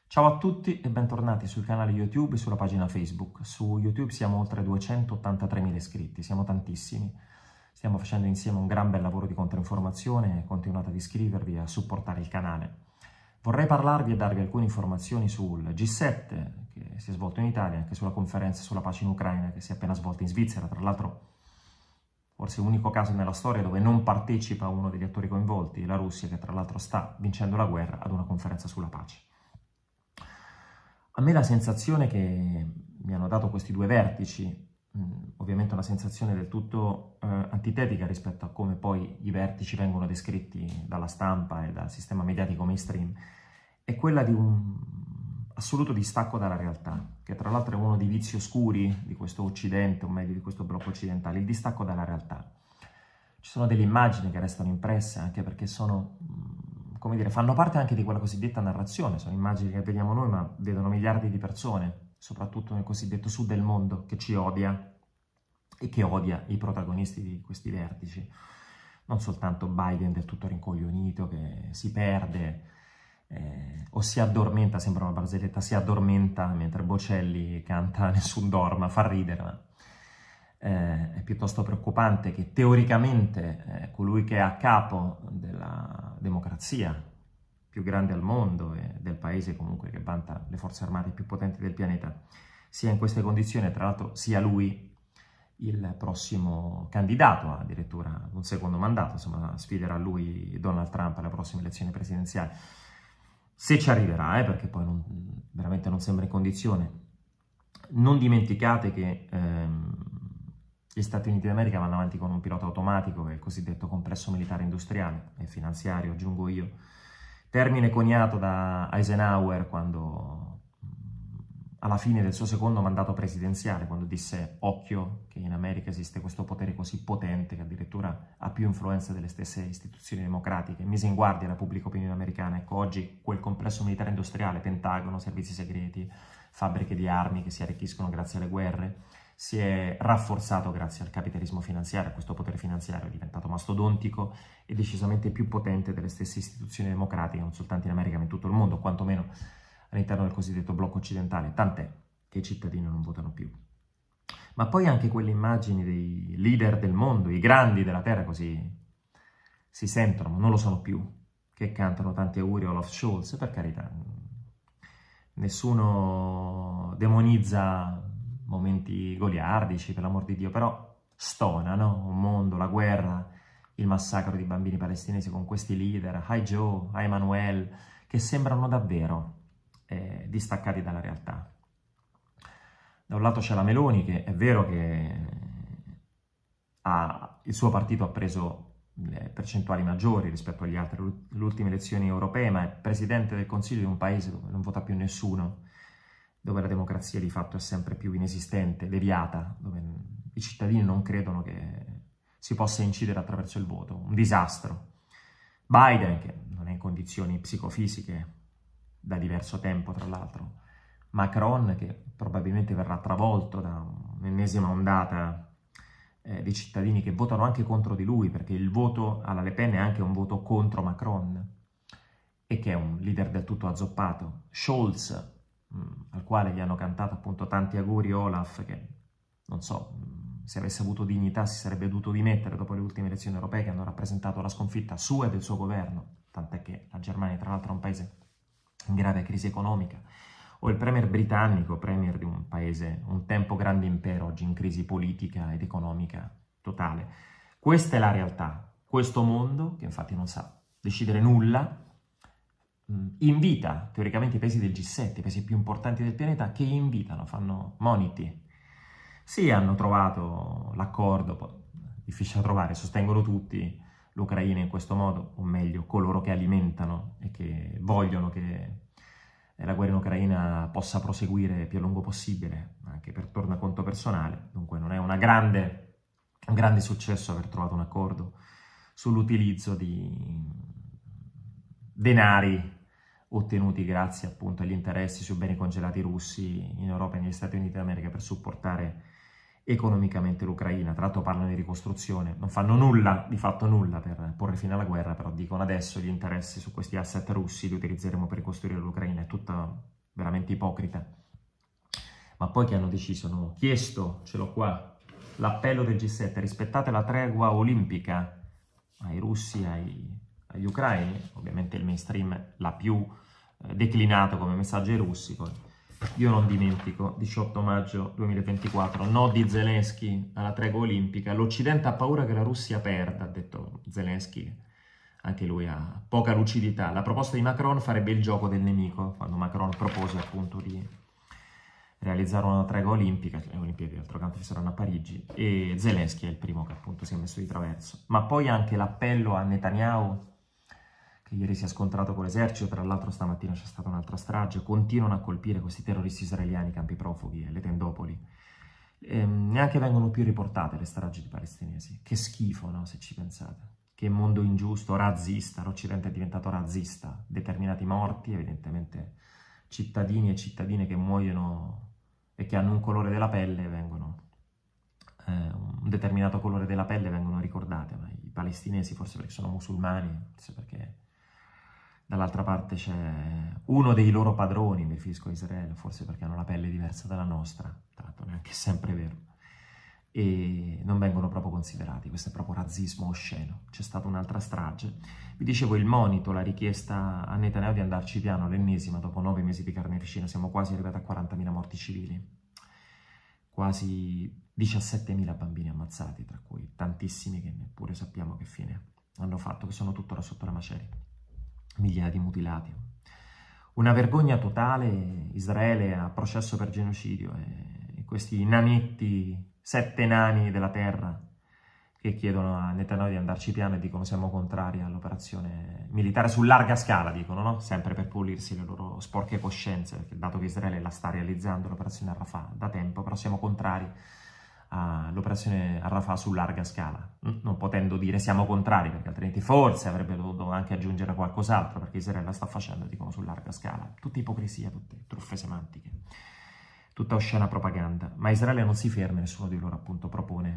Ciao a tutti e bentornati sul canale YouTube e sulla pagina Facebook. Su YouTube siamo oltre 283.000 iscritti, siamo tantissimi. Stiamo facendo insieme un gran bel lavoro di controinformazione e continuate ad iscrivervi e a supportare il canale. Vorrei parlarvi e darvi alcune informazioni sul G7 che si è svolto in Italia, anche sulla conferenza sulla pace in Ucraina che si è appena svolta in Svizzera, tra l'altro forse l'unico caso nella storia dove non partecipa uno degli attori coinvolti, la Russia, che tra l'altro sta vincendo la guerra, ad una conferenza sulla pace. A me la sensazione che mi hanno dato questi due vertici, ovviamente una sensazione del tutto antitetica rispetto a come poi i vertici vengono descritti dalla stampa e dal sistema mediatico mainstream, è quella di un assoluto distacco dalla realtà, che tra l'altro è uno dei vizi oscuri di questo Occidente, o meglio di questo blocco occidentale, il distacco dalla realtà. Ci sono delle immagini che restano impresse anche perché sono, come dire, fanno parte anche di quella cosiddetta narrazione, sono immagini che vediamo noi ma vedono miliardi di persone, soprattutto nel cosiddetto sud del mondo, che ci odia e che odia i protagonisti di questi vertici. Non soltanto Biden del tutto rincoglionito, che si perde o si addormenta, sembra una barzelletta, si addormenta mentre Bocelli canta Nessun dorma, fa ridere, ma è piuttosto preoccupante che teoricamente colui che è a capo della democrazia più grande al mondo e del paese comunque che vanta le forze armate più potenti del pianeta sia in queste condizioni e tra l'altro sia lui il prossimo candidato addirittura ad un secondo mandato, insomma sfiderà lui Donald Trump alle prossime elezioni presidenziali, se ci arriverà, perché poi veramente non sembra in condizione. Non dimenticate che gli Stati Uniti d'America vanno avanti con un pilota automatico, che è il cosiddetto complesso militare industriale e finanziario, aggiungo io, termine coniato da Eisenhower quando alla fine del suo secondo mandato presidenziale, quando disse occhio che in America esiste questo potere così potente che addirittura ha più influenza delle stesse istituzioni democratiche, mise in guardia la pubblica opinione americana. Ecco, oggi quel complesso militare industriale, Pentagono, servizi segreti, fabbriche di armi che si arricchiscono grazie alle guerre, si è rafforzato grazie al capitalismo finanziario. Questo potere finanziario è diventato mastodontico e decisamente più potente delle stesse istituzioni democratiche, non soltanto in America ma in tutto il mondo, quantomeno all'interno del cosiddetto blocco occidentale, tant'è che i cittadini non votano più. Ma poi anche quelle immagini dei leader del mondo, i grandi della terra, così si sentono, ma non lo sono più, che cantano tanti auguri a Olaf Scholz, per carità. Nessuno demonizza momenti goliardici, per l'amor di Dio, però stona, no? Un mondo, la guerra, il massacro di bambini palestinesi con questi leader, Hi Joe, Hi Manuel, che sembrano davvero distaccati dalla realtà. Da un lato c'è la Meloni, che è vero che il suo partito ha preso le percentuali maggiori rispetto agli altri, le ultime elezioni europee, ma è presidente del Consiglio di un paese dove non vota più nessuno, dove la democrazia di fatto è sempre più inesistente, deviata, dove i cittadini non credono che si possa incidere attraverso il voto, un disastro. Biden, che non è in condizioni psicofisiche da diverso tempo, tra l'altro. Macron, che probabilmente verrà travolto da un'ennesima ondata di cittadini che votano anche contro di lui, perché il voto alla Le Pen è anche un voto contro Macron, e che è un leader del tutto azzoppato. Scholz, al quale gli hanno cantato appunto tanti auguri Olaf, che non so, se avesse avuto dignità si sarebbe dovuto dimettere dopo le ultime elezioni europee che hanno rappresentato la sconfitta sua e del suo governo, tant'è che la Germania tra l'altro è un paese in grave crisi economica, o il premier britannico, premier di un paese, un tempo grande impero, oggi in crisi politica ed economica totale. Questa è la realtà. Questo mondo, che infatti non sa decidere nulla, invita teoricamente i paesi del G7, i paesi più importanti del pianeta, che invitano, fanno moniti. Sì, hanno trovato l'accordo, difficile da trovare, sostengono tutti l'Ucraina in questo modo, o meglio, coloro che alimentano e che vogliono che la guerra in Ucraina possa proseguire più a lungo possibile, anche per tornaconto personale. Dunque non è un grande successo aver trovato un accordo sull'utilizzo di denari ottenuti grazie appunto agli interessi sui beni congelati russi in Europa e negli Stati Uniti d'America per supportare economicamente l'Ucraina. Tra l'altro parlano di ricostruzione, non fanno nulla, di fatto nulla per porre fine alla guerra, però dicono adesso gli interessi su questi asset russi li utilizzeremo per ricostruire l'Ucraina. È tutta veramente ipocrita. Ma poi che hanno deciso, hanno chiesto, ce l'ho qua, l'appello del G7, rispettate la tregua olimpica ai russi, agli ucraini, ovviamente il mainstream l'ha più declinato come messaggio ai russi, poi io non dimentico, 18 maggio 2024, no di Zelensky alla tregua olimpica, l'Occidente ha paura che la Russia perda, ha detto Zelensky, anche lui ha poca lucidità. La proposta di Macron farebbe il gioco del nemico, quando Macron propose appunto di realizzare una tregua olimpica, le Olimpiadi d'altro canto ci saranno a Parigi, e Zelensky è il primo che appunto si è messo di traverso. Ma poi anche l'appello a Netanyahu, che ieri si è scontrato con l'esercito, tra l'altro stamattina c'è stata un'altra strage, continuano a colpire questi terroristi israeliani, i campi profughi e le tendopoli. Neanche vengono più riportate le stragi di palestinesi. Che schifo, no? Se ci pensate. Che mondo ingiusto, razzista, l'Occidente è diventato razzista, determinati morti, evidentemente cittadini e cittadine che muoiono e che hanno un colore della pelle un determinato colore della pelle vengono ricordate, ma i palestinesi forse perché sono musulmani, forse perché dall'altra parte c'è uno dei loro padroni, mi riferisco a Israele, forse perché hanno la pelle diversa dalla nostra, tra l'altro neanche sempre vero, e non vengono proprio considerati, questo è proprio razzismo osceno. C'è stata un'altra strage. Vi dicevo il monito, la richiesta a Netanyahu di andarci piano, l'ennesima, dopo 9 mesi di carneficina, siamo quasi arrivati a 40.000 morti civili, quasi 17.000 bambini ammazzati, tra cui tantissimi che neppure sappiamo che fine hanno fatto, che sono tuttora sotto la macerie, migliaia di mutilati. Una vergogna totale, Israele a processo per genocidio e questi nanetti, 7 nani della terra che chiedono a Netanyahu di andarci piano e dicono siamo contrari all'operazione militare su larga scala, dicono, no? Sempre per pulirsi le loro sporche coscienze, perché dato che Israele la sta realizzando l'operazione Rafah da tempo, però siamo contrari all'operazione Rafah su larga scala, non potendo dire siamo contrari, perché altrimenti forse avrebbe dovuto anche aggiungere qualcos'altro, perché Israele la sta facendo, dicono, su larga scala. Tutta ipocrisia, tutte truffe semantiche, tutta oscena propaganda. Ma Israele non si ferma, nessuno di loro appunto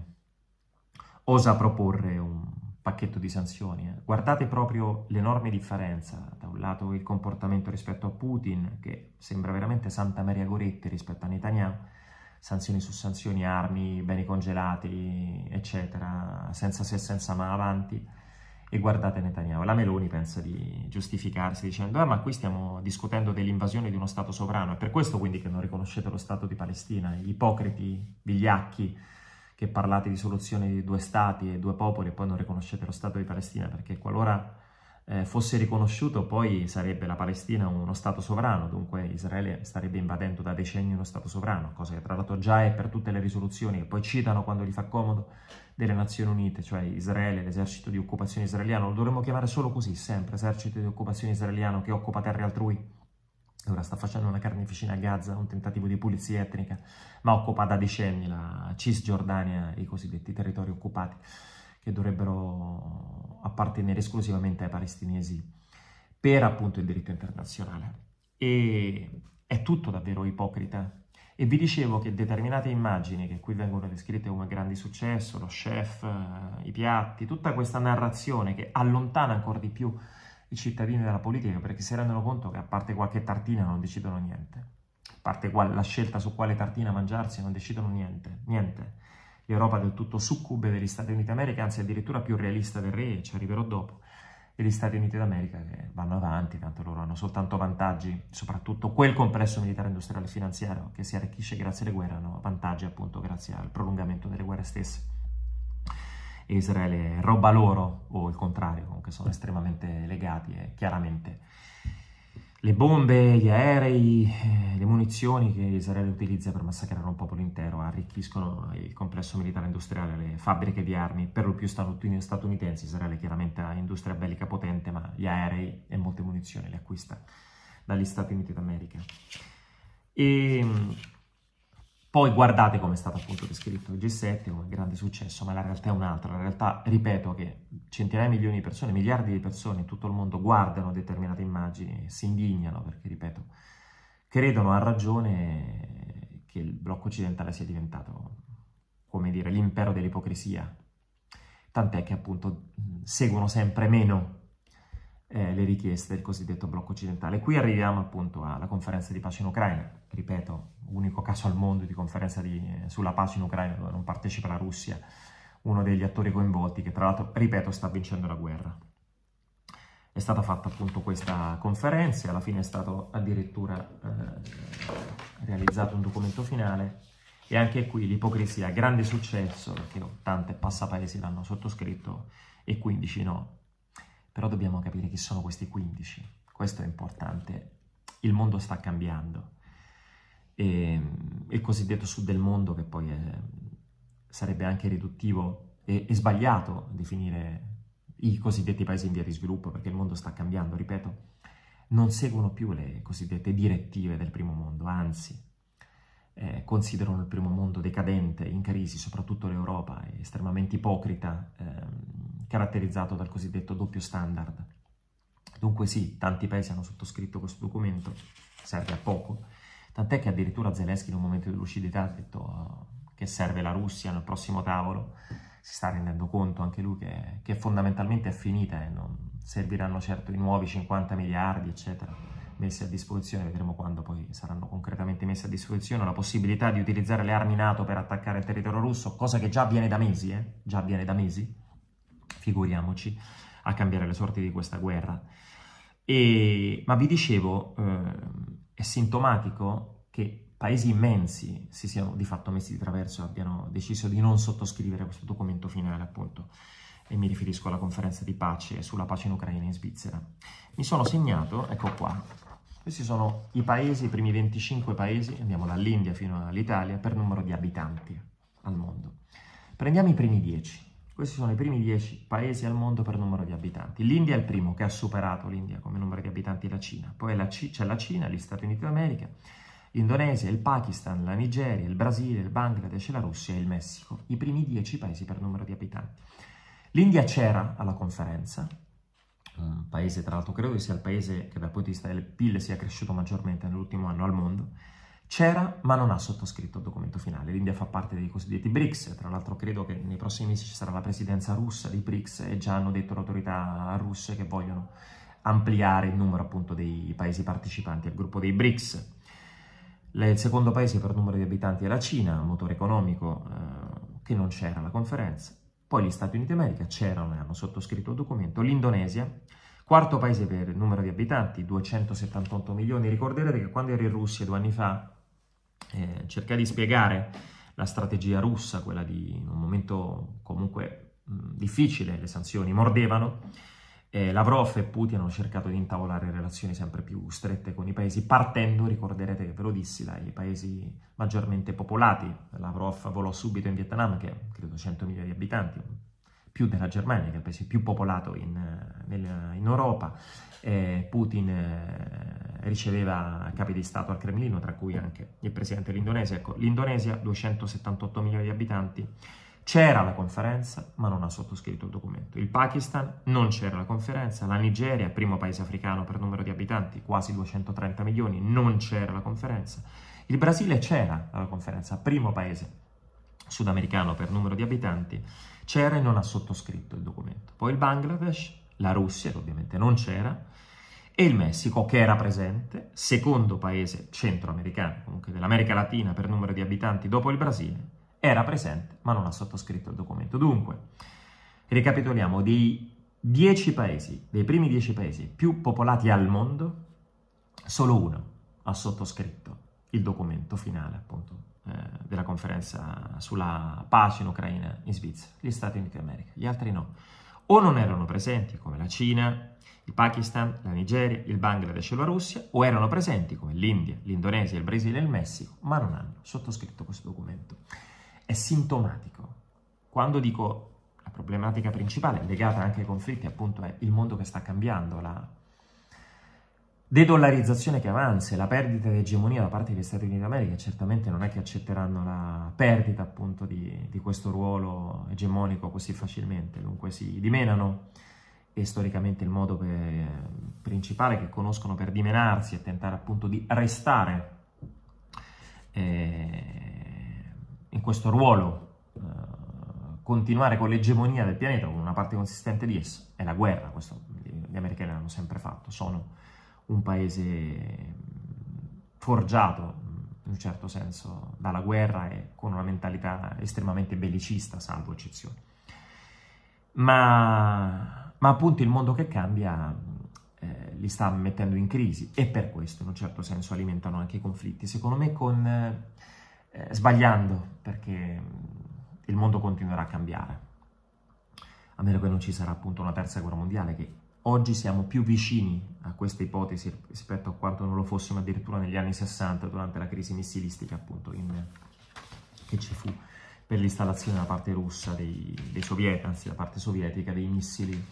osa proporre un pacchetto di sanzioni. Guardate proprio l'enorme differenza, da un lato il comportamento rispetto a Putin, che sembra veramente Santa Maria Goretti rispetto a Netanyahu, sanzioni su sanzioni, armi, beni congelati, eccetera, senza se e senza ma avanti. E guardate Netanyahu, la Meloni pensa di giustificarsi dicendo ma qui stiamo discutendo dell'invasione di uno Stato sovrano, è per questo quindi che non riconoscete lo Stato di Palestina, gli ipocriti, vigliacchi, che parlate di soluzione di 2 stati e 2 popoli e poi non riconoscete lo Stato di Palestina, perché qualora fosse riconosciuto poi sarebbe la Palestina uno Stato sovrano, dunque Israele starebbe invadendo da decenni uno Stato sovrano, cosa che tra l'altro già è per tutte le risoluzioni che poi citano quando gli fa comodo delle Nazioni Unite, cioè Israele, l'esercito di occupazione israeliano, lo dovremmo chiamare solo così, sempre, esercito di occupazione israeliano che occupa terre altrui. Ora sta facendo una carneficina a Gaza, un tentativo di pulizia etnica, ma occupa da decenni la Cisgiordania e i cosiddetti territori occupati, che dovrebbero appartenere esclusivamente ai palestinesi per appunto il diritto internazionale. E è tutto davvero ipocrita. E vi dicevo che determinate immagini che qui vengono descritte come grandi successo, lo chef, i piatti, tutta questa narrazione che allontana ancora di più i cittadini dalla politica, perché si rendono conto che a parte qualche tartina non decidono niente, a parte la scelta su quale tartina mangiarsi non decidono niente. L'Europa è del tutto succube degli Stati Uniti d'America, anzi addirittura più realista del re, ci arriverò dopo, e gli Stati Uniti d'America che vanno avanti, tanto loro hanno soltanto vantaggi, soprattutto quel complesso militare, industriale e finanziario che si arricchisce grazie alle guerre, hanno vantaggi appunto grazie al prolungamento delle guerre stesse. E Israele roba loro, o il contrario, comunque sono estremamente legati e chiaramente le bombe, gli aerei, le munizioni che Israele utilizza per massacrare un popolo intero arricchiscono il complesso militare industriale, le fabbriche di armi, per lo più statunitensi. Israele chiaramente ha industria bellica potente, ma gli aerei e molte munizioni le acquista dagli Stati Uniti d'America. E poi guardate come è stato appunto descritto il G7 come grande successo, ma la realtà è un'altra. La realtà, ripeto, che centinaia di milioni di persone, miliardi di persone in tutto il mondo guardano determinate immagini, si indignano perché, ripeto, credono a ragione che il blocco occidentale sia diventato, come dire, l'impero dell'ipocrisia. Tant'è che appunto seguono sempre meno le richieste del cosiddetto blocco occidentale. Qui arriviamo appunto alla conferenza di pace in Ucraina, ripeto, unico caso al mondo di conferenza sulla pace in Ucraina dove non partecipa la Russia, uno degli attori coinvolti che tra l'altro, ripeto, sta vincendo la guerra. È stata fatta appunto questa conferenza, alla fine è stato addirittura realizzato un documento finale e anche qui l'ipocrisia, grande successo, perché 80 passapaesi l'hanno sottoscritto e 15 no. Però dobbiamo capire chi sono questi 15, questo è importante, il mondo sta cambiando e il cosiddetto sud del mondo, che poi sarebbe anche riduttivo e sbagliato definire i cosiddetti paesi in via di sviluppo, perché il mondo sta cambiando, ripeto, non seguono più le cosiddette direttive del primo mondo, anzi considerano il primo mondo decadente, in crisi, soprattutto l'Europa, estremamente ipocrita, caratterizzato dal cosiddetto doppio standard. Dunque sì, tanti paesi hanno sottoscritto questo documento, serve a poco, tant'è che addirittura Zelensky in un momento di lucidità ha detto che serve la Russia nel prossimo tavolo, si sta rendendo conto anche lui che fondamentalmente è finita e non serviranno certo i nuovi 50 miliardi, eccetera, messi a disposizione, vedremo quando poi saranno concretamente messi a disposizione, la possibilità di utilizzare le armi NATO per attaccare il territorio russo, cosa che già avviene da mesi, già avviene da mesi, figuriamoci a cambiare le sorti di questa guerra. Ma vi dicevo, è sintomatico che paesi immensi si siano di fatto messi di traverso e abbiano deciso di non sottoscrivere questo documento finale, appunto, e mi riferisco alla conferenza di pace sulla pace in Ucraina e in Svizzera. Mi sono segnato, ecco qua, questi sono i paesi, i primi 25 paesi, andiamo dall'India fino all'Italia, per numero di abitanti al mondo. Prendiamo i primi 10. Questi sono i primi 10 paesi al mondo per numero di abitanti. L'India è il primo che ha superato l'India come numero di abitanti la Cina. Poi c'è la Cina, gli Stati Uniti d'America, l'Indonesia, il Pakistan, la Nigeria, il Brasile, il Bangladesh, la Russia e il Messico. I primi 10 paesi per numero di abitanti. L'India c'era alla conferenza, un paese tra l'altro credo che sia il paese che dal punto di vista del PIL sia cresciuto maggiormente nell'ultimo anno al mondo. C'era, ma non ha sottoscritto il documento finale. L'India fa parte dei cosiddetti BRICS, tra l'altro credo che nei prossimi mesi ci sarà la presidenza russa dei BRICS e già hanno detto le autorità russe che vogliono ampliare il numero appunto dei paesi partecipanti al gruppo dei BRICS. Il secondo paese per numero di abitanti è la Cina, motore economico che non c'era alla conferenza. Poi gli Stati Uniti d'America c'erano e hanno sottoscritto il documento. L'Indonesia, quarto paese per numero di abitanti, 278 milioni. Ricorderete che quando ero in Russia 2 anni fa cercai di spiegare la strategia russa, quella di in un momento comunque difficile, le sanzioni mordevano, Lavrov e Putin hanno cercato di intavolare relazioni sempre più strette con i paesi, partendo, ricorderete che ve lo dissi, dai paesi maggiormente popolati. Lavrov volò subito in Vietnam, che ha credo 100 milioni di abitanti, più della Germania, che è il paese più popolato in Europa. Putin riceveva capi di Stato al Cremlino, tra cui anche il presidente dell'Indonesia. Ecco, l'Indonesia, 278 milioni di abitanti, c'era la conferenza, ma non ha sottoscritto il documento. Il Pakistan non c'era la conferenza. La Nigeria, primo paese africano per numero di abitanti, quasi 230 milioni, non c'era la conferenza. Il Brasile c'era alla conferenza, primo paese sudamericano per numero di abitanti, c'era e non ha sottoscritto il documento. Poi il Bangladesh, la Russia, che ovviamente non c'era, e il Messico, che era presente, secondo paese centroamericano, comunque dell'America Latina per numero di abitanti dopo il Brasile, era presente ma non ha sottoscritto il documento. Dunque, ricapitoliamo, dei 10 paesi, dei primi 10 paesi più popolati al mondo, solo uno ha sottoscritto il documento finale, appunto, della conferenza sulla pace in Ucraina in Svizzera, gli Stati Uniti d'America. Gli altri no. O non erano presenti, come la Cina, il Pakistan, la Nigeria, il Bangladesh e la Russia, o erano presenti, come l'India, l'Indonesia, il Brasile e il Messico, ma non hanno sottoscritto questo documento. È sintomatico. Quando dico la problematica principale, legata anche ai conflitti, appunto, è il mondo che sta cambiando, la dedollarizzazione che avanza, la perdita di egemonia da parte degli Stati Uniti d'America, certamente non è che accetteranno la perdita appunto di questo ruolo egemonico così facilmente, dunque si dimenano, e storicamente il modo principale che conoscono per dimenarsi è tentare appunto di restare in questo ruolo, continuare con l'egemonia del pianeta, con una parte consistente di esso, è la guerra. Questo gli americani l'hanno sempre fatto, sono un paese forgiato in un certo senso dalla guerra e con una mentalità estremamente bellicista, salvo eccezioni. Ma appunto il mondo che cambia li sta mettendo in crisi e per questo in un certo senso alimentano anche i conflitti, secondo me sbagliando, perché il mondo continuerà a cambiare, a meno che non ci sarà appunto una terza guerra mondiale, che oggi siamo più vicini a questa ipotesi rispetto a quanto non lo fossimo addirittura negli anni 60 durante la crisi missilistica appunto che ci fu per l'installazione da parte russa dei sovietici, anzi da parte sovietica, dei missili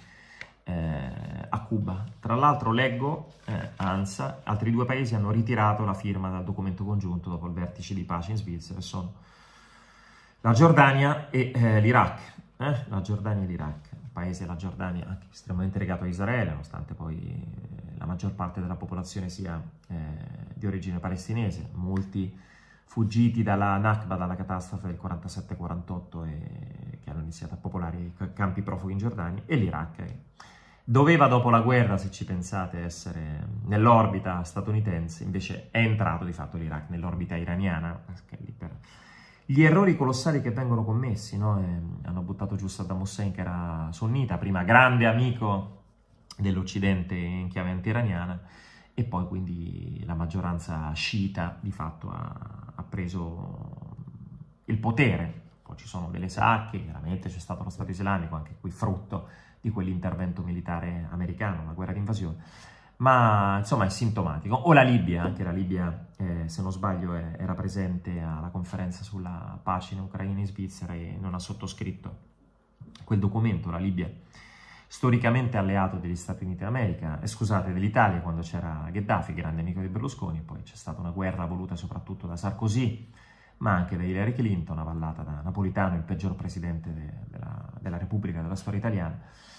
a Cuba. Tra l'altro leggo, ANSA, altri 2 paesi hanno ritirato la firma dal documento congiunto dopo il vertice di pace in Svizzera, sono la Giordania e l'Iraq. La Giordania e l'Iraq, un paese, la Giordania, anche estremamente legato a Israele, nonostante poi la maggior parte della popolazione sia di origine palestinese, molti fuggiti dalla Nakba, dalla catastrofe del 47-48 e che hanno iniziato a popolare i campi profughi in Giordania, e l'Iraq doveva dopo la guerra, se ci pensate, essere nell'orbita statunitense, invece è entrato di fatto l'Iraq nell'orbita iraniana, perché lì per gli errori colossali che vengono commessi, no? Hanno buttato giù Saddam Hussein, che era sunnita, prima grande amico dell'Occidente in chiave anti-iraniana, e poi quindi la maggioranza sciita di fatto ha preso il potere. Poi ci sono delle sacche, chiaramente c'è stato lo Stato islamico, anche qui frutto di quell'intervento militare americano, una guerra d'invasione, ma insomma è sintomatico. O la Libia, anche la Libia, se non sbaglio, era presente alla conferenza sulla pace in Ucraina e in Svizzera e non ha sottoscritto quel documento. La Libia, storicamente alleato degli Stati Uniti d'America, scusate, dell'Italia quando c'era Gheddafi, grande amico di Berlusconi, poi c'è stata una guerra voluta soprattutto da Sarkozy, ma anche da Hillary Clinton, avallata da Napolitano, il peggior presidente della Repubblica della storia italiana,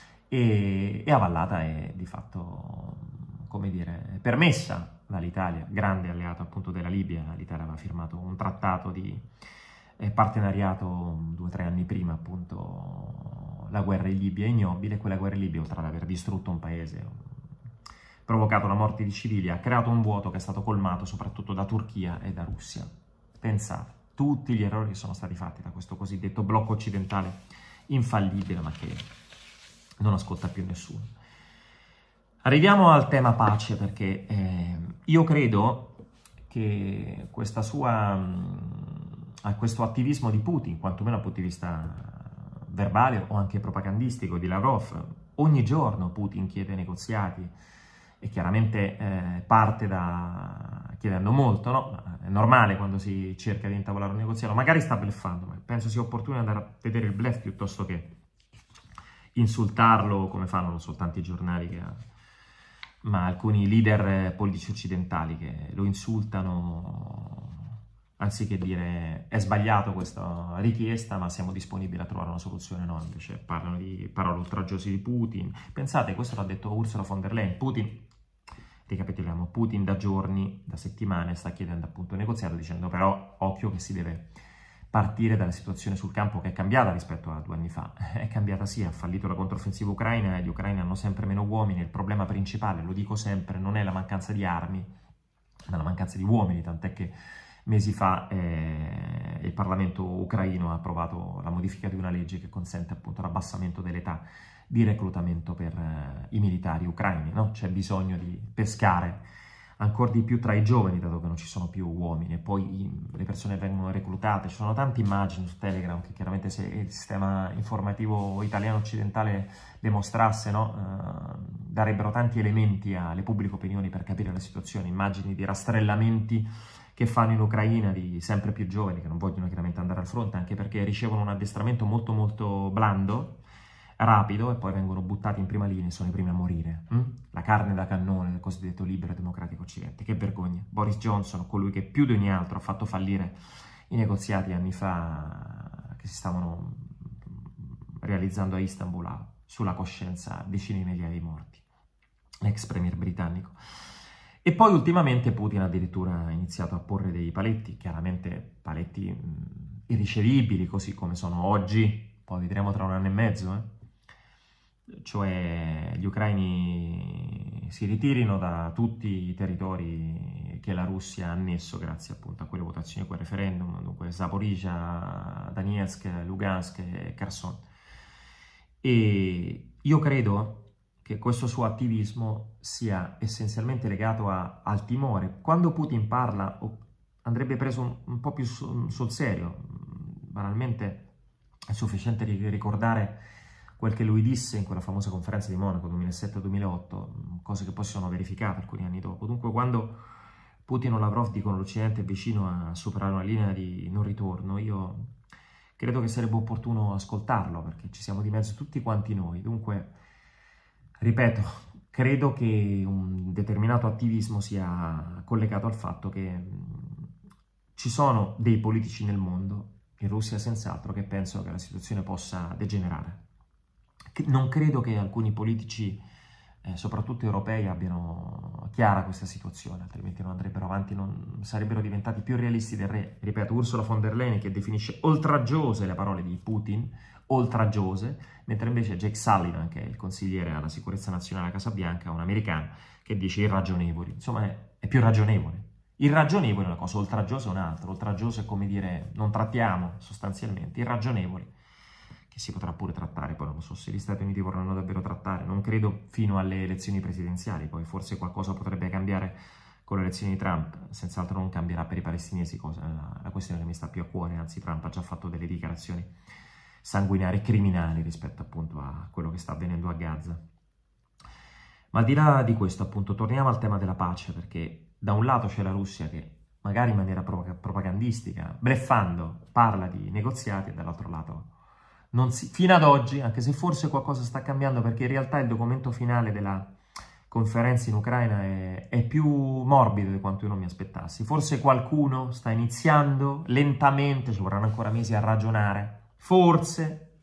e avallata e di fatto, come dire, permessa dall'Italia, grande alleato appunto della Libia. L'Italia aveva firmato un trattato di partenariato 2 o 3 anni prima, appunto, la guerra in Libia, ignobile. Quella guerra in Libia, oltre ad aver distrutto un paese, provocato la morte di civili, ha creato un vuoto che è stato colmato soprattutto da Turchia e da Russia. Pensate, tutti gli errori che sono stati fatti da questo cosiddetto blocco occidentale infallibile, ma che non ascolta più nessuno. Arriviamo al tema pace, perché io credo che questo attivismo di Putin, quantomeno dal punto di vista verbale o anche propagandistico di Lavrov, ogni giorno Putin chiede negoziati e chiaramente parte chiedendo molto, no? È normale quando si cerca di intavolare un negoziato, magari sta bluffando, ma penso sia opportuno andare a vedere il bluff piuttosto che insultarlo come fanno non soltanto i giornali, ma alcuni leader politici occidentali che lo insultano anziché dire è sbagliato questa richiesta, ma siamo disponibili a trovare una soluzione. No, invece parlano di parole oltraggiose di Putin. Pensate, questo l'ha detto Ursula von der Leyen. Putin, ricapitoliamo, Putin da giorni, da settimane sta chiedendo appunto un negoziato, dicendo però occhio che si deve partire dalla situazione sul campo, che è cambiata rispetto a 2 anni fa. È cambiata, sì, ha fallito la controffensiva ucraina e gli ucraini hanno sempre meno uomini. Il problema principale, lo dico sempre, non è la mancanza di armi, ma la mancanza di uomini, tant'è che mesi fa il Parlamento ucraino ha approvato la modifica di una legge che consente appunto l'abbassamento dell'età di reclutamento per i militari ucraini, no? C'è bisogno di pescare ancora di più tra i giovani, dato che non ci sono più uomini, e poi le persone vengono reclutate. Ci sono tante immagini su Telegram che chiaramente, se il sistema informativo italiano occidentale le mostrasse, no? Darebbero tanti elementi alle pubbliche opinioni per capire la situazione, immagini di rastrellamenti che fanno in Ucraina di sempre più giovani che non vogliono chiaramente andare al fronte, anche perché ricevono un addestramento molto molto blando, rapido, e poi vengono buttati in prima linea e sono i primi a morire. La carne da cannone del cosiddetto libero e democratico occidente. Che vergogna. Boris Johnson, colui che più di ogni altro ha fatto fallire i negoziati anni fa che si stavano realizzando a Istanbul, ha sulla coscienza decine di migliaia di morti, l'ex premier britannico. E poi ultimamente Putin addirittura ha iniziato a porre dei paletti, chiaramente paletti irricevibili, così come sono oggi, poi vedremo tra 1 anno e mezzo, cioè gli ucraini si ritirino da tutti i territori che la Russia ha annesso grazie appunto a quelle votazioni, a quel referendum, dunque Zaporizhzhia, Donetsk, Lugansk e Kherson. E io credo che questo suo attivismo sia essenzialmente legato al timore. Quando Putin parla andrebbe preso un po' più sul serio. Banalmente è sufficiente ricordare quel che lui disse in quella famosa conferenza di Monaco 2007-2008, cose che poi si sono verificate alcuni anni dopo. Dunque quando Putin o Lavrov dicono l'Occidente è vicino a superare una linea di non ritorno, io credo che sarebbe opportuno ascoltarlo, perché ci siamo di mezzo tutti quanti noi. Dunque, ripeto, credo che un determinato attivismo sia collegato al fatto che ci sono dei politici nel mondo, in Russia senz'altro, che pensano che la situazione possa degenerare. Non credo che alcuni politici, soprattutto europei, abbiano chiara questa situazione, altrimenti non andrebbero avanti, non sarebbero diventati più realisti del re. Ripeto, Ursula von der Leyen che definisce oltraggiose le parole di Putin, oltraggiose, mentre invece Jake Sullivan, che è il consigliere alla sicurezza nazionale a Casa Bianca, un americano, che dice irragionevoli. Insomma, è più ragionevole. Irragionevole è una cosa, oltraggiosa è un'altra. Oltraggioso è come dire non trattiamo sostanzialmente, irragionevoli, che si potrà pure trattare, poi non lo so se gli Stati Uniti vorranno davvero trattare, non credo fino alle elezioni presidenziali, poi forse qualcosa potrebbe cambiare con le elezioni di Trump, senz'altro non cambierà per i palestinesi, cosa, la questione che mi sta più a cuore, anzi Trump ha già fatto delle dichiarazioni sanguinarie e criminali rispetto appunto a quello che sta avvenendo a Gaza. Ma al di là di questo appunto torniamo al tema della pace, perché da un lato c'è la Russia che magari in maniera propagandistica, bleffando, parla di negoziati e dall'altro lato fino ad oggi, anche se forse qualcosa sta cambiando, perché in realtà il documento finale della conferenza in Ucraina è più morbido di quanto io non mi aspettassi. Forse qualcuno sta iniziando lentamente, ci vorranno ancora mesi a ragionare. Forse,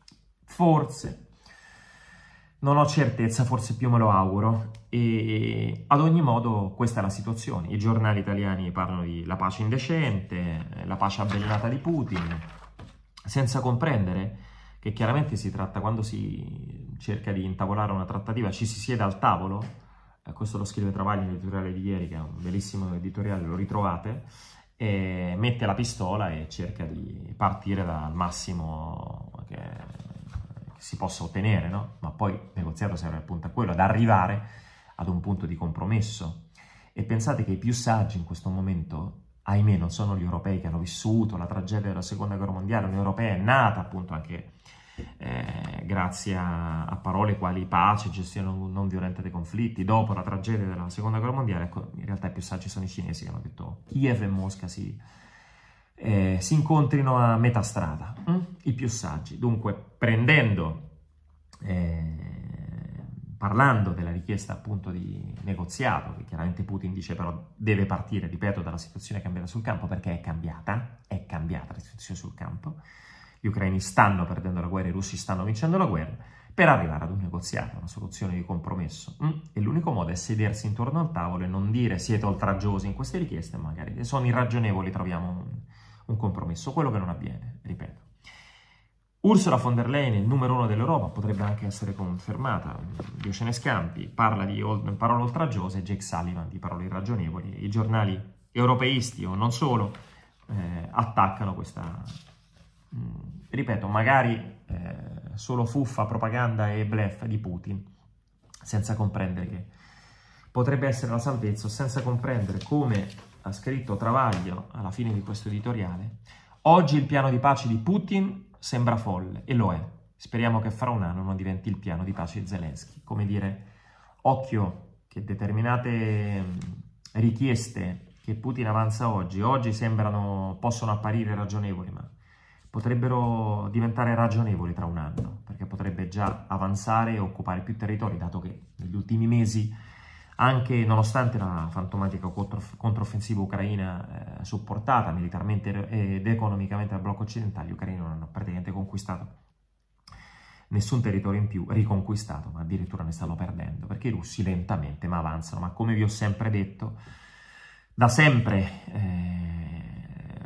non ho certezza, forse più me lo auguro. E ad ogni modo questa è la situazione. I giornali italiani parlano di la pace indecente, la pace avvelenata di Putin, senza comprendere che chiaramente si tratta, quando si cerca di intavolare una trattativa, ci si siede al tavolo, questo lo scrive Travagli nell'editoriale di ieri, che è un bellissimo editoriale, lo ritrovate, e mette la pistola e cerca di partire dal massimo che si possa ottenere, no? Ma poi il negoziato serve appunto a quello, ad arrivare ad un punto di compromesso. E pensate che i più saggi in questo momento, ahimè, non sono gli europei che hanno vissuto la tragedia della Seconda Guerra Mondiale. L'Unione Europea è nata appunto anche grazie a parole quali pace, gestione non violenta dei conflitti. Dopo la tragedia della Seconda Guerra Mondiale, ecco, in realtà i più saggi sono i cinesi che hanno detto Kiev e Mosca si incontrino a metà strada, i più saggi. Dunque, parlando della richiesta appunto di negoziato, che chiaramente Putin dice però deve partire, ripeto, dalla situazione cambiata sul campo, perché è cambiata la situazione sul campo. Gli ucraini stanno perdendo la guerra, i russi stanno vincendo la guerra, per arrivare ad un negoziato, una soluzione di compromesso. E l'unico modo è sedersi intorno al tavolo e non dire siete oltraggiosi in queste richieste, magari sono irragionevoli, troviamo un compromesso, quello che non avviene, ripeto. Ursula von der Leyen, il numero uno dell'Europa, potrebbe anche essere confermata, Dio ce ne scampi, parla di parole oltraggiose, Jake Sullivan di parole irragionevoli. I giornali europeisti o non solo attaccano questa, ripeto, magari solo fuffa, propaganda e bluff di Putin, senza comprendere che potrebbe essere la salvezza, senza comprendere, come ha scritto Travaglio alla fine di questo editoriale, oggi il piano di pace di Putin sembra folle, e lo è. Speriamo che fra un anno non diventi il piano di pace di Zelensky. Come dire, occhio che determinate richieste che Putin avanza oggi possono apparire ragionevoli, ma potrebbero diventare ragionevoli tra un anno, perché potrebbe già avanzare e occupare più territori, dato che negli ultimi mesi, anche nonostante la fantomatica controffensiva ucraina supportata militarmente ed economicamente dal blocco occidentale, gli ucraini non hanno praticamente conquistato nessun territorio in più, riconquistato, ma addirittura ne stanno perdendo, perché i russi lentamente ma avanzano. Ma come vi ho sempre detto, da sempre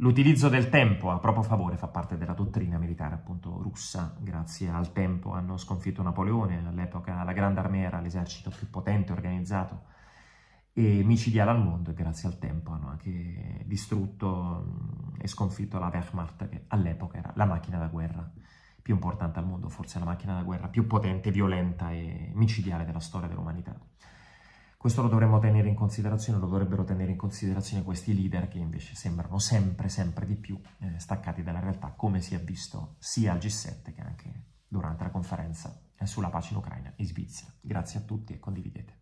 L'utilizzo del tempo a proprio favore fa parte della dottrina militare appunto russa. Grazie al tempo hanno sconfitto Napoleone, all'epoca la Grande Armée era l'esercito più potente, organizzato e micidiale al mondo, e grazie al tempo hanno anche distrutto e sconfitto la Wehrmacht, che all'epoca era la macchina da guerra più importante al mondo, forse la macchina da guerra più potente, violenta e micidiale della storia dell'umanità. Questo lo dovremmo tenere in considerazione, lo dovrebbero tenere in considerazione questi leader che invece sembrano sempre di più staccati dalla realtà, come si è visto sia al G7 che anche durante la conferenza sulla pace in Ucraina in Svizzera. Grazie a tutti e condividete.